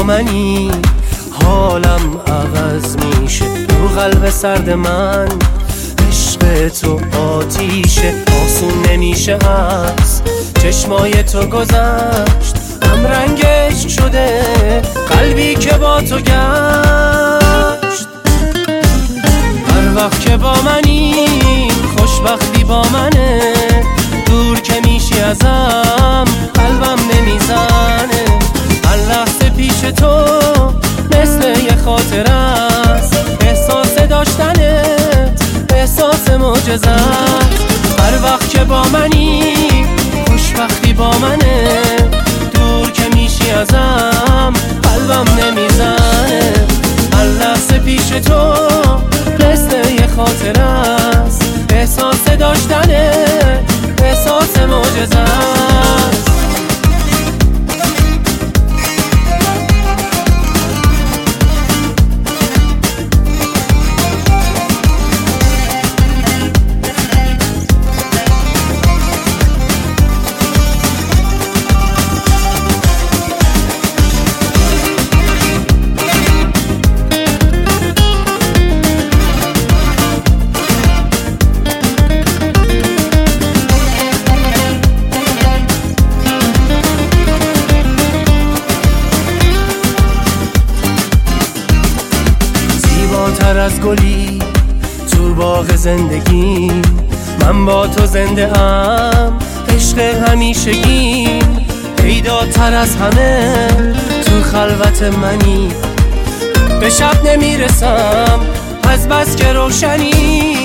منی حالم عوض میشه رو قلب سرد من. عشق تو آتیشه آسون نمیشه از چشمای تو گذشت هم رنگش شده قلبی که با تو گشت. هر وقت که با منی خوشبختی با منه، دور که میشی ازم قلبم نمیزنه. هر لحظه پیش تو مثل یه خاطر است، احساس داشتنت احساس معجزه است. هر وقت که با منی خوشبختی با منه، دور که میشی ازم قلبم نمیزنه. هر لحظه پیش تو مثل یه خاطر است، احساس داشتنت احساس معجزه است. تر از گلی تو باغ زندگی، من با تو زنده ام عشق همیشگیم. پیداتر از همه تو خلوت منی، به شب نمیرسم از بس که روشنی.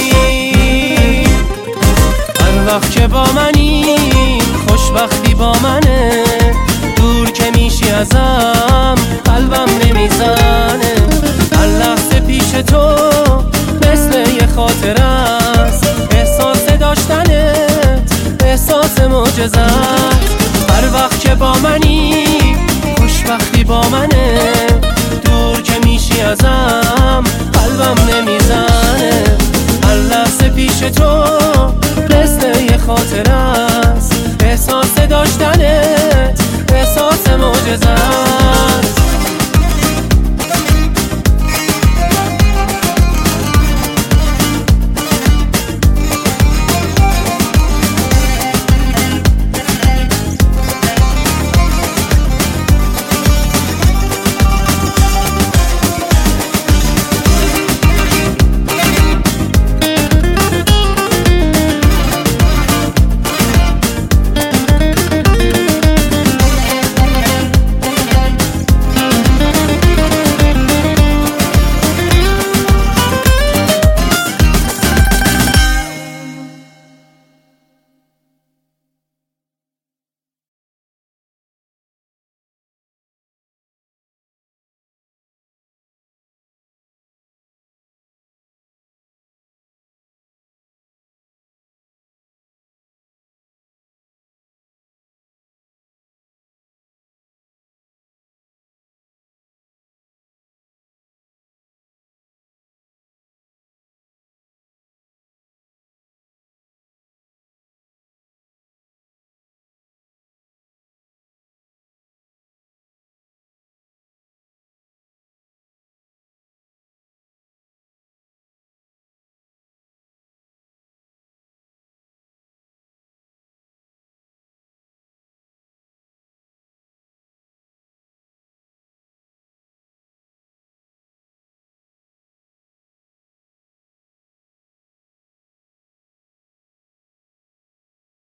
هر وقت که با منی خوشبختی با منه، دور که میشی ازم قلبم نمیزنه. هر لحظه پیش تو مثل یه خاطر است، احساس داشتنت احساس معجزه است. هر وقت که با منی خوشبختی با منه، دور که میشی ازم قلبم نمیزنه. هر لحظه پیش تو